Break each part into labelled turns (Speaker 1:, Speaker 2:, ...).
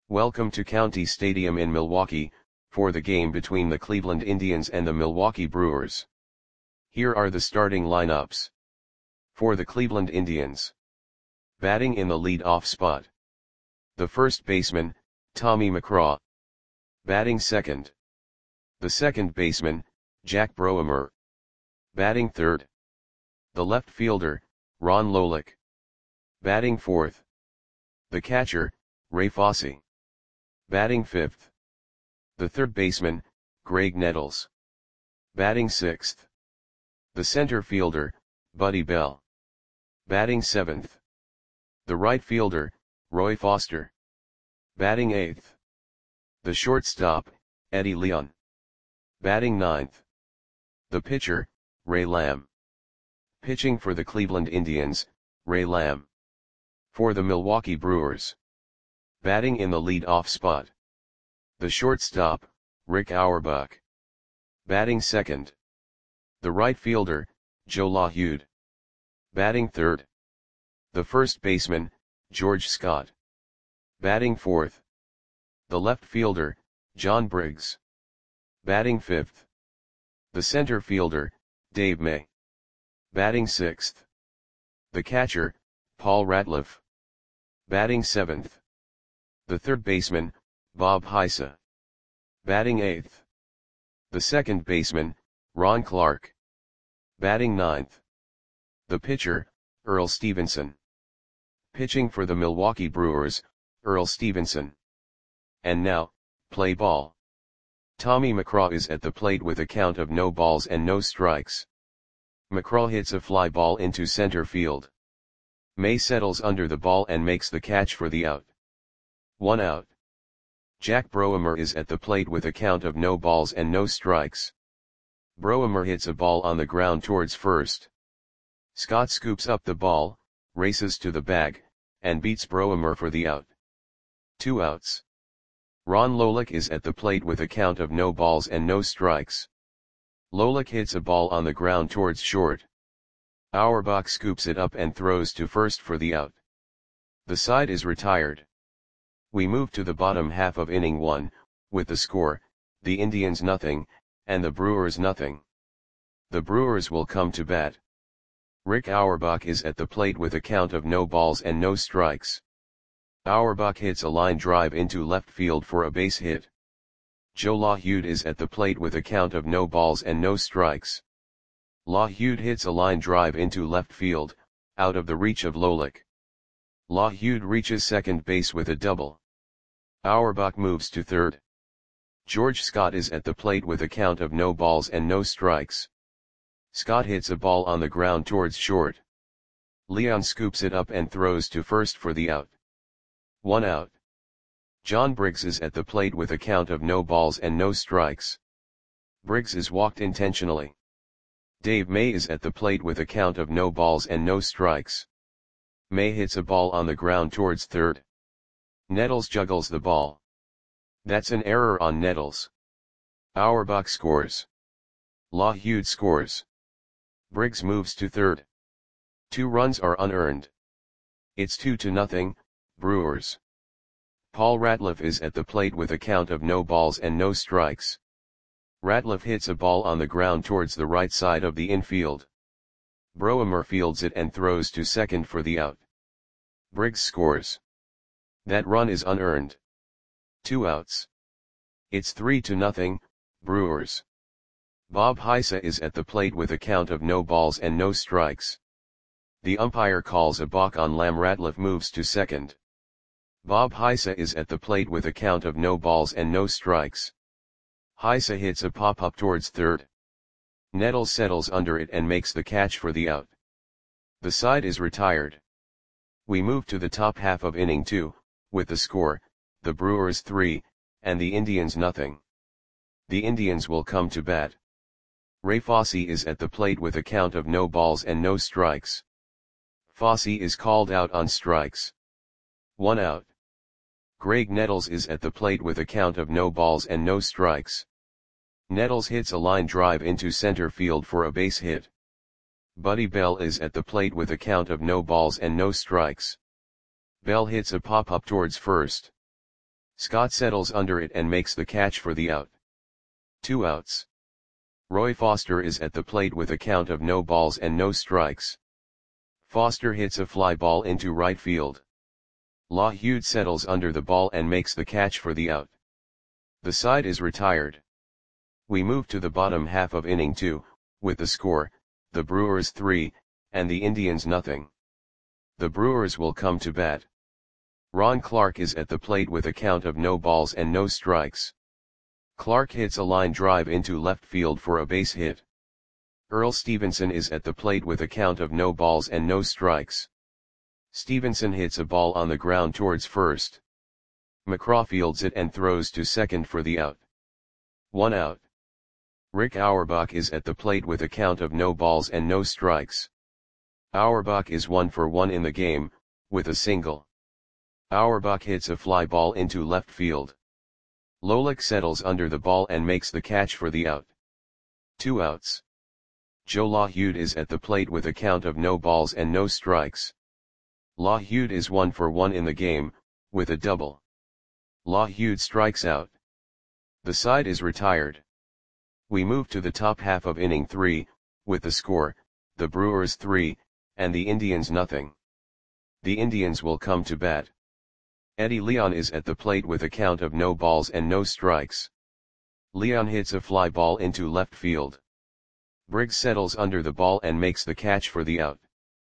Speaker 1: Welcome to County Stadium in Milwaukee, for the game between the Cleveland Indians and the Milwaukee Brewers. Here are the starting lineups. For the Cleveland Indians. Batting in the lead-off spot. The first baseman, Tommy McCraw. Batting second. The second baseman, Jack Broemer. Batting third. The left fielder, Ron Lolick. Batting fourth. The catcher, Ray Fosse. Batting fifth. The third baseman, Graig Nettles. Batting sixth. The center fielder, Buddy Bell. Batting seventh. The right fielder, Roy Foster. Batting eighth. The shortstop, Eddie Leon. Batting ninth. The pitcher, Ray Lamb. Pitching for the Cleveland Indians, Ray Lamb. For the Milwaukee Brewers. Batting in the lead-off spot. The shortstop, Rick Auerbach. Batting second. The right fielder, Joe LaHeude. Batting third. The first baseman, George Scott. Batting fourth. The left fielder, John Briggs. Batting fifth. The center fielder, Dave May. Batting sixth. The catcher, Paul Ratliff. Batting seventh. The third baseman, Bob Heise. Batting eighth. The second baseman, Ron Clark. Batting ninth. The pitcher, Earl Stevenson. Pitching for the Milwaukee Brewers, Earl Stevenson. And now, play ball. Tommy McCraw is at the plate with a count of no balls and no strikes. McCraw hits a fly ball into center field. May settles under the ball and makes the catch for the out. 1 out. Jack Broemer is at the plate with a count of no balls and no strikes. Broemer hits a ball on the ground towards first. Scott scoops up the ball, races to the bag, and beats Broemer for the out. 2 outs. Ron Lolick is at the plate with a count of no balls and no strikes. Lolick hits a ball on the ground towards short. Auerbach scoops it up and throws to first for the out. The side is retired. We move to the bottom half of inning 1, with the score, the Indians nothing, and the Brewers nothing. The Brewers will come to bat. Rick Auerbach is at the plate with a count of no balls and no strikes. Auerbach hits a line drive into left field for a base hit. Joe LaHeude is at the plate with a count of no balls and no strikes. LaHeude hits a line drive into left field, out of the reach of Lolick. LaHeude reaches second base with a double. Auerbach moves to third. George Scott is at the plate with a count of no balls and no strikes. Scott hits a ball on the ground towards short. Leon scoops it up and throws to first for the out. 1 out. John Briggs is at the plate with a count of no balls and no strikes. Briggs is walked intentionally. Dave May is at the plate with a count of no balls and no strikes. May hits a ball on the ground towards third. Nettles juggles the ball. That's an error on Nettles. Auerbach scores. LaHeude scores. Briggs moves to third. 2 runs are unearned. It's 2-0, Brewers. Paul Ratliff is at the plate with a count of no balls and no strikes. Ratliff hits a ball on the ground towards the right side of the infield. Broemer fields it and throws to second for the out. Briggs scores. That run is unearned. 2 outs. It's 3-0, Brewers. Bob Heise is at the plate with a count of no balls and no strikes. The umpire calls a balk on Lamb. Ratliff moves to second. Bob Heise is at the plate with a count of no balls and no strikes. Heise hits a pop-up towards third. Nettles settles under it and makes the catch for the out. The side is retired. We move to the top half of inning 2, with the score, the Brewers 3, and the Indians nothing. The Indians will come to bat. Ray Fosse is at the plate with a count of no balls and no strikes. Fosse is called out on strikes. 1 out. Graig Nettles is at the plate with a count of no balls and no strikes. Nettles hits a line drive into center field for a base hit. Buddy Bell is at the plate with a count of no balls and no strikes. Bell hits a pop-up towards first. Scott settles under it and makes the catch for the out. 2 outs. Roy Foster is at the plate with a count of no balls and no strikes. Foster hits a fly ball into right field. LaHude settles under the ball and makes the catch for the out. The side is retired. We move to the bottom half of inning 2, with the score, the Brewers 3, and the Indians nothing. The Brewers will come to bat. Ron Clark is at the plate with a count of no balls and no strikes. Clark hits a line drive into left field for a base hit. Earl Stevenson is at the plate with a count of no balls and no strikes. Stevenson hits a ball on the ground towards first. McCraw fields it and throws to second for the out. 1 out. Rick Auerbach is at the plate with a count of no balls and no strikes. Auerbach is 1 for 1 in the game, with a single. Auerbach hits a fly ball into left field. Lolich settles under the ball and makes the catch for the out. 2 outs. Joe LaHude is at the plate with a count of no balls and no strikes. LaHude is 1 for 1 in the game, with a double. LaHude strikes out. The side is retired. We move to the top half of inning 3, with the score, the Brewers 3, and the Indians nothing. The Indians will come to bat. Eddie Leon is at the plate with a count of no balls and no strikes. Leon hits a fly ball into left field. Briggs settles under the ball and makes the catch for the out.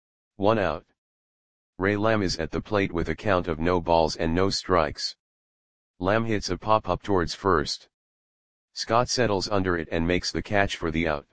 Speaker 1: 1 out. Ray Lamb is at the plate with a count of no balls and no strikes. Lamb hits a pop-up towards first. Scott settles under it and makes the catch for the out.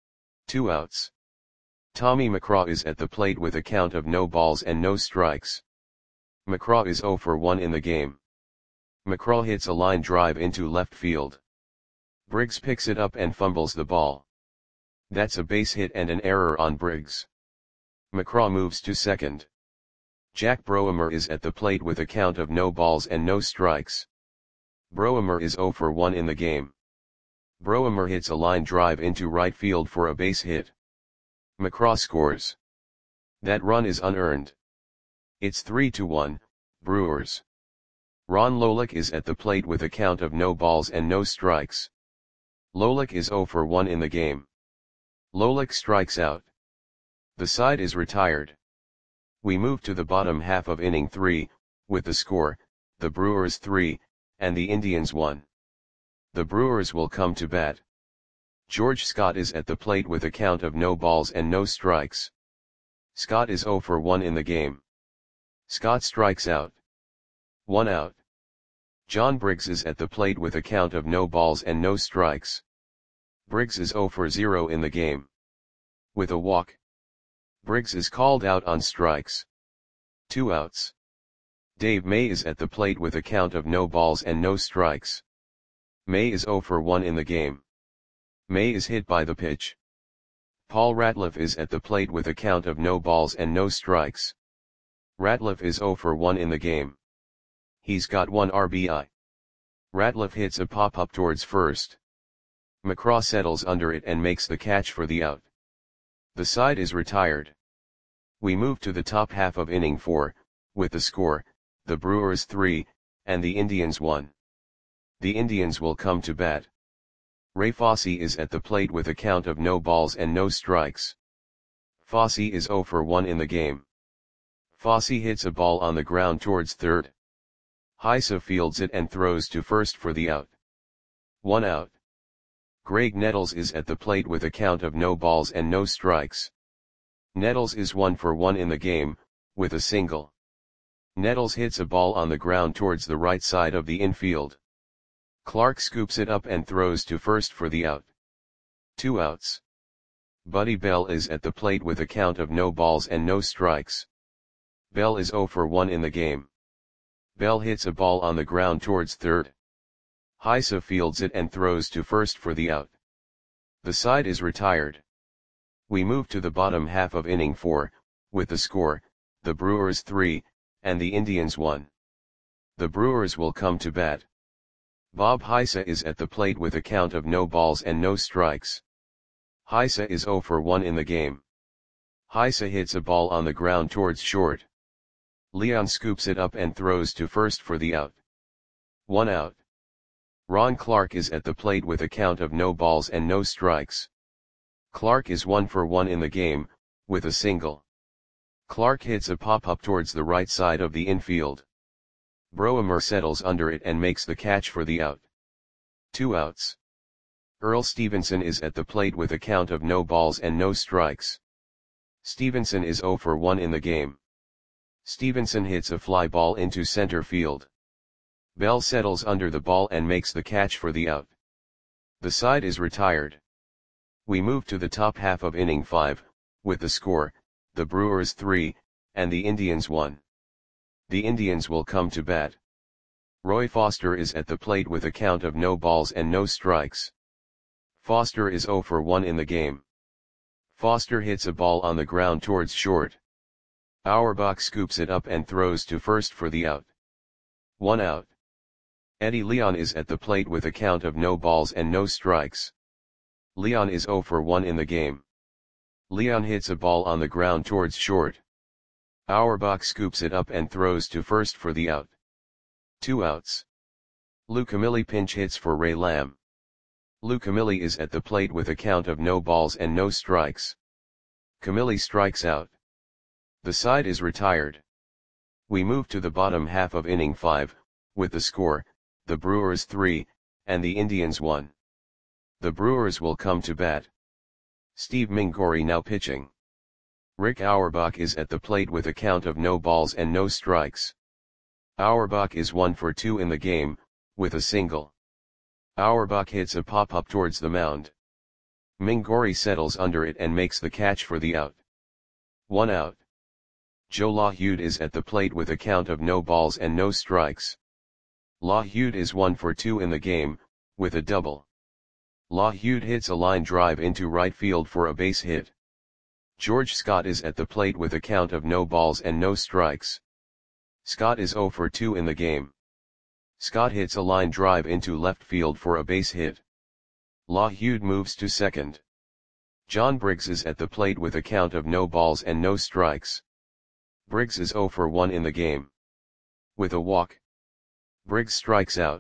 Speaker 1: 2 outs. Tommy McCraw is at the plate with a count of no balls and no strikes. McCraw is 0 for 1 in the game. McCraw hits a line drive into left field. Briggs picks it up and fumbles the ball. That's a base hit and an error on Briggs. McCraw moves to second. Jack Broemer is at the plate with a count of no balls and no strikes. Broemer is 0 for 1 in the game. Broemer hits a line drive into right field for a base hit. McCraw scores. That run is unearned. It's 3-1, Brewers. Ron Lolich is at the plate with a count of no balls and no strikes. Lolich is 0 for 1 in the game. Lolich strikes out. The side is retired. We move to the bottom half of inning 3, with the score, the Brewers 3, and the Indians 1. The Brewers will come to bat. George Scott is at the plate with a count of no balls and no strikes. Scott is 0 for 1 in the game. Scott strikes out. 1 out. John Briggs is at the plate with a count of no balls and no strikes. Briggs is 0 for 0 in the game. With a walk. Briggs is called out on strikes. 2 outs. Dave May is at the plate with a count of no balls and no strikes. May is 0 for 1 in the game. May is hit by the pitch. Paul Ratliff is at the plate with a count of no balls and no strikes. Ratliff is 0 for 1 in the game. He's got 1 RBI. Ratliff hits a pop-up towards first. McCraw settles under it and makes the catch for the out. The side is retired. We move to the top half of inning 4, with the score, the Brewers 3, and the Indians 1. The Indians will come to bat. Ray Fosse is at the plate with a count of no balls and no strikes. Fosse is 0 for 1 in the game. Fosse hits a ball on the ground towards third. Heise fields it and throws to first for the out. 1 out. Greg Nettles is at the plate with a count of no balls and no strikes. Nettles is 1 for 1 in the game, with a single. Nettles hits a ball on the ground towards the right side of the infield. Clark scoops it up and throws to first for the out. 2 outs. Buddy Bell is at the plate with a count of no balls and no strikes. Bell is 0 for 1 in the game. Bell hits a ball on the ground towards third. Heise fields it and throws to first for the out. The side is retired. We move to the bottom half of inning 4, with the score, the Brewers 3, and the Indians 1. The Brewers will come to bat. Bob Heise is at the plate with a count of no balls and no strikes. Heise is 0 for 1 in the game. Heise hits a ball on the ground towards short. Leon scoops it up and throws to first for the out. 1 out. Ron Clark is at the plate with a count of no balls and no strikes. Clark is 1 for 1 in the game, with a single. Clark hits a pop-up towards the right side of the infield. Broemer settles under it and makes the catch for the out. 2 outs. Earl Stevenson is at the plate with a count of no balls and no strikes. Stevenson is 0 for 1 in the game. Stevenson hits a fly ball into center field. Bell settles under the ball and makes the catch for the out. The side is retired. We move to the top half of inning 5, with the score, the Brewers 3, and the Indians 1. The Indians will come to bat. Roy Foster is at the plate with a count of no balls and no strikes. Foster is 0 for 1 in the game. Foster hits a ball on the ground towards short. Auerbach scoops it up and throws to first for the out. 1 out. Eddie Leon is at the plate with a count of no balls and no strikes. Leon is 0 for 1 in the game. Leon hits a ball on the ground towards short. Auerbach scoops it up and throws to first for the out. 2 outs. Lou Camilli pinch hits for Ray Lamb. Lou Camilli is at the plate with a count of no balls and no strikes. Camilli strikes out. The side is retired. We move to the bottom half of inning 5, with the score, the Brewers 3, and the Indians 1. The Brewers will come to bat. Steve Mingori now pitching. Rick Auerbach is at the plate with a count of no balls and no strikes. Auerbach is 1 for 2 in the game, with a single. Auerbach hits a pop-up towards the mound. Mingori settles under it and makes the catch for the out. 1 out. Joe LaHude is at the plate with a count of no balls and no strikes. LaHude is 1 for 2 in the game, with a double. LaHude hits a line drive into right field for a base hit. George Scott is at the plate with a count of no balls and no strikes. Scott is 0 for 2 in the game. Scott hits a line drive into left field for a base hit. LaHude moves to second. John Briggs is at the plate with a count of no balls and no strikes. Briggs is 0 for 1 in the game. With a walk, Briggs strikes out.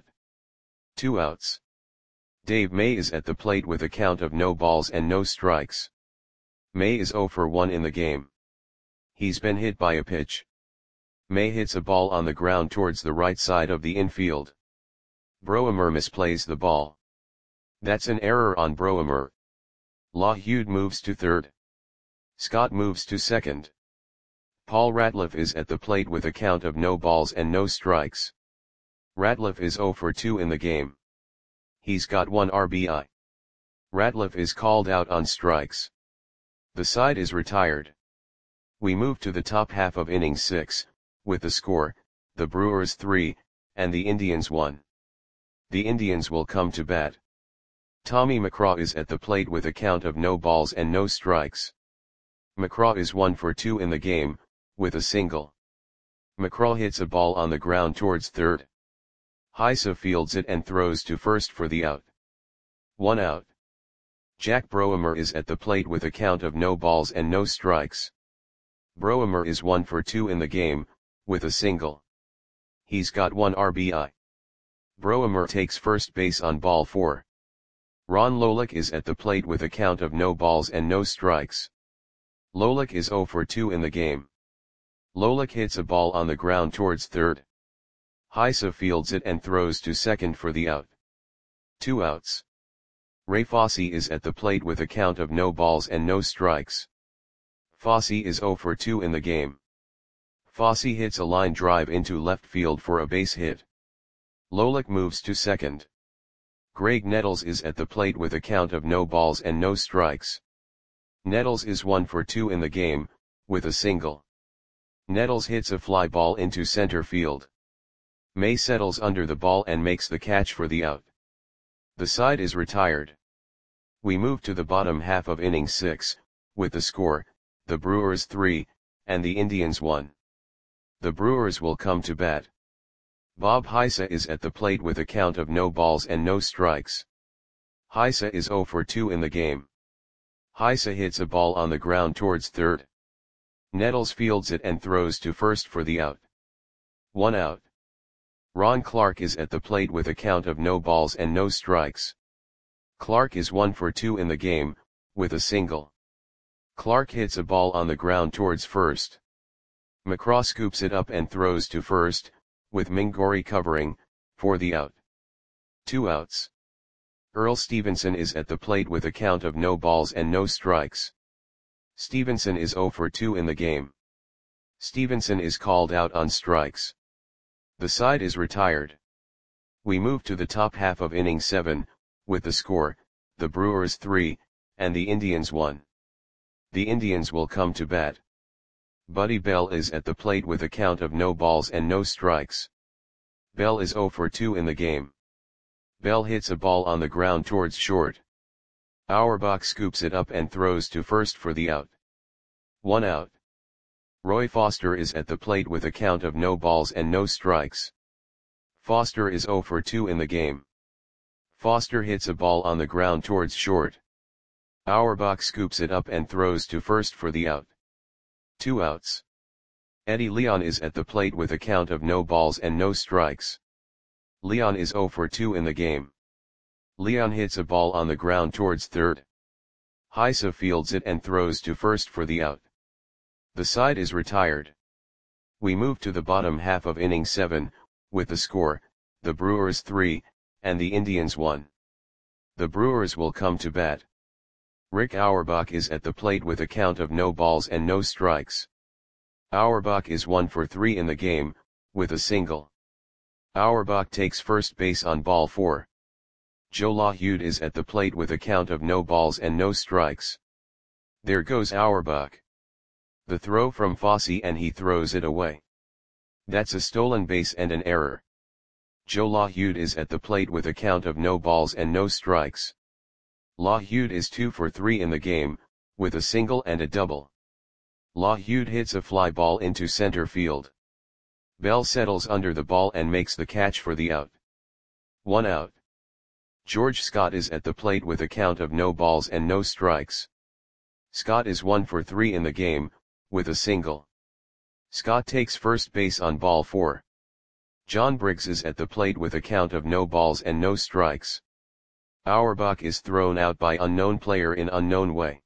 Speaker 1: 2 outs. Dave May is at the plate with a count of no balls and no strikes. May is 0 for 1 in the game. He's been hit by a pitch. May hits a ball on the ground towards the right side of the infield. Broemer misplays the ball. That's an error on Broemer. LaHude moves to third. Scott moves to second. Paul Ratliff is at the plate with a count of no balls and no strikes. Ratliff is 0 for 2 in the game. He's got 1 RBI. Ratliff is called out on strikes. The side is retired. We move to the top half of inning 6, with the score, the Brewers 3, and the Indians 1. The Indians will come to bat. Tommy McCraw is at the plate with a count of no balls and no strikes. McCraw is 1 for 2 in the game, with a single. McCraw hits a ball on the ground towards third. Heise fields it and throws to first for the out. 1 out. Jack Broemer is at the plate with a count of no balls and no strikes. Broemer is 1 for 2 in the game, with a single. He's got 1 RBI. Broemer takes first base on ball 4. Ron Lolick is at the plate with a count of no balls and no strikes. Lolick is 0 for 2 in the game. Lolick hits a ball on the ground towards third. Heise fields it and throws to second for the out. 2 outs. Ray Fosse is at the plate with a count of no balls and no strikes. Fosse is 0 for 2 in the game. Fosse hits a line drive into left field for a base hit. Lolick moves to second. Greg Nettles is at the plate with a count of no balls and no strikes. Nettles is 1 for 2 in the game, with a single. Nettles hits a fly ball into center field. May settles under the ball and makes the catch for the out. The side is retired. We move to the bottom half of inning 6, with the score, the Brewers 3, and the Indians 1. The Brewers will come to bat. Bob Heise is at the plate with a count of no balls and no strikes. Heise is 0 for 2 in the game. Heise hits a ball on the ground towards third. Nettles fields it and throws to first for the out. 1 out. Ron Clark is at the plate with a count of no balls and no strikes. Clark is 1 for 2 in the game, with a single. Clark hits a ball on the ground towards first. McCraw scoops it up and throws to first, with Mingori covering, for the out. 2 outs. Earl Stevenson is at the plate with a count of no balls and no strikes. Stevenson is 0 for 2 in the game. Stevenson is called out on strikes. The side is retired. We move to the top half of inning 7, with the score, the Brewers 3, and the Indians 1. The Indians will come to bat. Buddy Bell is at the plate with a count of no balls and no strikes. Bell is 0 for 2 in the game. Bell hits a ball on the ground towards short. Auerbach scoops it up and throws to first for the out. 1 out. Roy Foster is at the plate with a count of no balls and no strikes. Foster is 0 for 2 in the game. Foster hits a ball on the ground towards short. Auerbach scoops it up and throws to first for the out. 2 outs. Eddie Leon is at the plate with a count of no balls and no strikes. Leon is 0 for 2 in the game. Leon hits a ball on the ground towards third. Heisa fields it and throws to first for the out. The side is retired. We move to the bottom half of inning 7, with the score, the Brewers 3, and the Indians 1. The Brewers will come to bat. Rick Auerbach is at the plate with a count of no balls and no strikes. Auerbach is 1 for 3 in the game, with a single. Auerbach takes first base on ball 4. Joe LaHude is at the plate with a count of no balls and no strikes. There goes Auerbach. The throw from Fosse and he throws it away. That's a stolen base and an error. Joe LaHude is at the plate with a count of no balls and no strikes. LaHude is 2 for 3 in the game, with a single and a double. LaHude hits a fly ball into center field. Bell settles under the ball and makes the catch for the out. 1 out. George Scott is at the plate with a count of no balls and no strikes. Scott is 1 for 3 in the game, with a single. Scott takes first base on ball 4. John Briggs is at the plate with a count of no balls and no strikes. Auerbach is thrown out by unknown player in unknown way.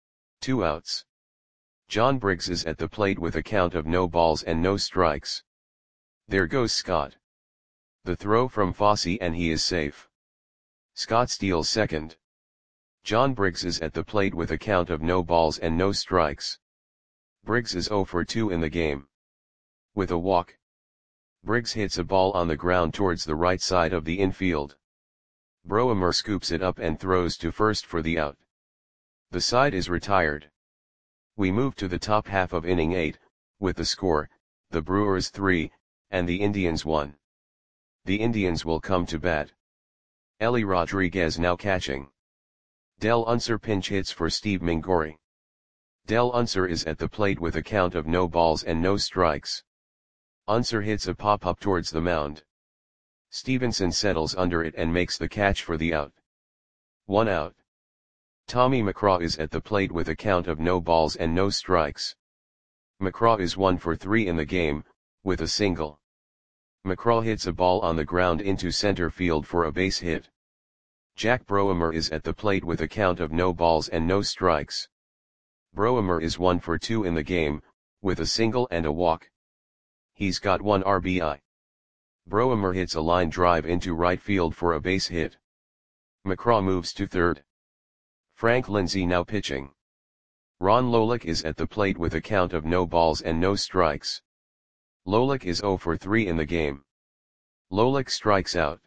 Speaker 1: 2 outs. John Briggs is at the plate with a count of no balls and no strikes. There goes Scott. The throw from Fosse and he is safe. Scott steals second. John Briggs is at the plate with a count of no balls and no strikes. Briggs is 0 for 2 in the game. With a walk. Briggs hits a ball on the ground towards the right side of the infield. Broemer scoops it up and throws to first for the out. The side is retired. We move to the top half of inning 8, with the score, the Brewers 3, and the Indians 1. The Indians will come to bat. Ellie Rodriguez now catching. Del Unser pinch hits for Steve Mingori. Del Unser is at the plate with a count of no balls and no strikes. Unser hits a pop-up towards the mound. Stevenson settles under it and makes the catch for the out. 1 out. Tommy McCraw is at the plate with a count of no balls and no strikes. McCraw is 1 for 3 in the game, with a single. McCraw hits a ball on the ground into center field for a base hit. Jack Broemer is at the plate with a count of no balls and no strikes. Broemer is 1 for 2 in the game, with a single and a walk. He's got 1 RBI. Broemer hits a line drive into right field for a base hit. McCraw moves to third. Frank Lindsay now pitching. Ron Lolick is at the plate with a count of no balls and no strikes. Lolick is 0 for 3 in the game. Lolick strikes out.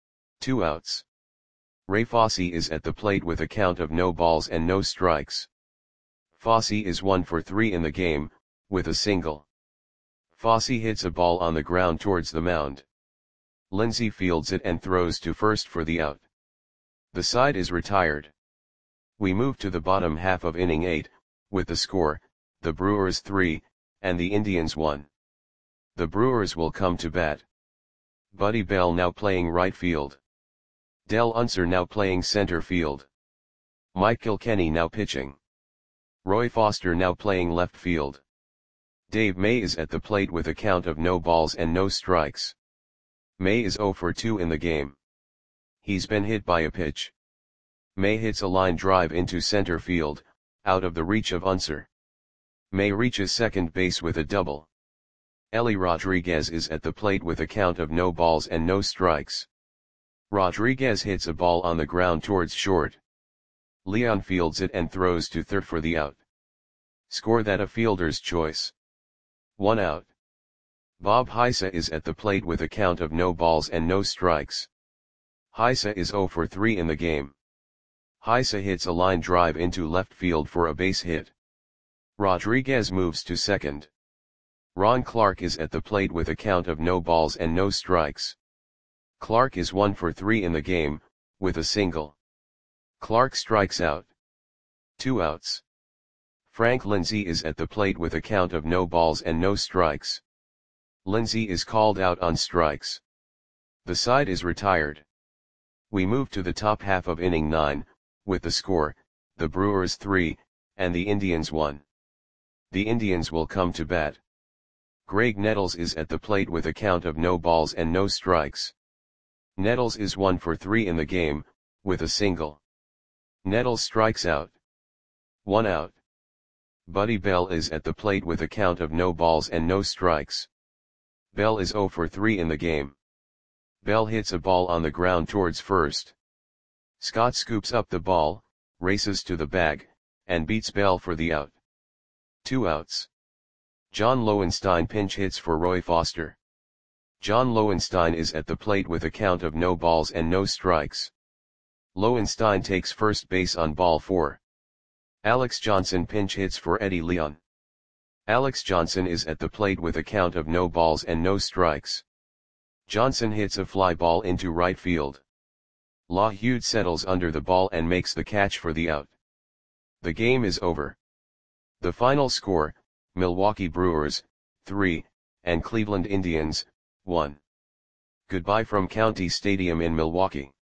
Speaker 1: 2 outs. Ray Fosse is at the plate with a count of no balls and no strikes. Fosse is 1 for 3 in the game, with a single. Fosse hits a ball on the ground towards the mound. Lindsay fields it and throws to first for the out. The side is retired. We move to the bottom half of inning 8, with the score, the Brewers 3, and the Indians 1. The Brewers will come to bat. Buddy Bell now playing right field. Del Unser now playing center field. Mike Kilkenny now pitching. Roy Foster now playing left field. Dave May is at the plate with a count of no balls and no strikes. May is 0 for 2 in the game. He's been hit by a pitch. May hits a line drive into center field, out of the reach of Unser. May reaches second base with a double. Ellie Rodriguez is at the plate with a count of no balls and no strikes. Rodriguez hits a ball on the ground towards short. Leon fields it and throws to third for the out. Score that a fielder's choice. 1 out. Bob Heisa is at the plate with a count of no balls and no strikes. Heisa is 0 for 3 in the game. Heisa hits a line drive into left field for a base hit. Rodriguez moves to second. Ron Clark is at the plate with a count of no balls and no strikes. Clark is 1 for 3 in the game, with a single. Clark strikes out. 2 outs. Frank Lindsay is at the plate with a count of no balls and no strikes. Lindsay is called out on strikes. The side is retired. We move to the top half of inning 9, with the score, the Brewers 3, and the Indians 1. The Indians will come to bat. Greg Nettles is at the plate with a count of no balls and no strikes. Nettles is 1 for 3 in the game, with a single. Nettles strikes out. 1 out. Buddy Bell is at the plate with a count of no balls and no strikes. Bell is 0 for 3 in the game. Bell hits a ball on the ground towards first. Scott scoops up the ball, races to the bag, and beats Bell for the out. 2 outs. John Lowenstein pinch hits for Roy Foster. John Lowenstein is at the plate with a count of no balls and no strikes. Lowenstein takes first base on ball 4. Alex Johnson pinch hits for Eddie Leon. Alex Johnson is at the plate with a count of no balls and no strikes. Johnson hits a fly ball into right field. LaHude settles under the ball and makes the catch for the out. The game is over. The final score, Milwaukee Brewers, 3, and Cleveland Indians, 1. Goodbye from County Stadium in Milwaukee.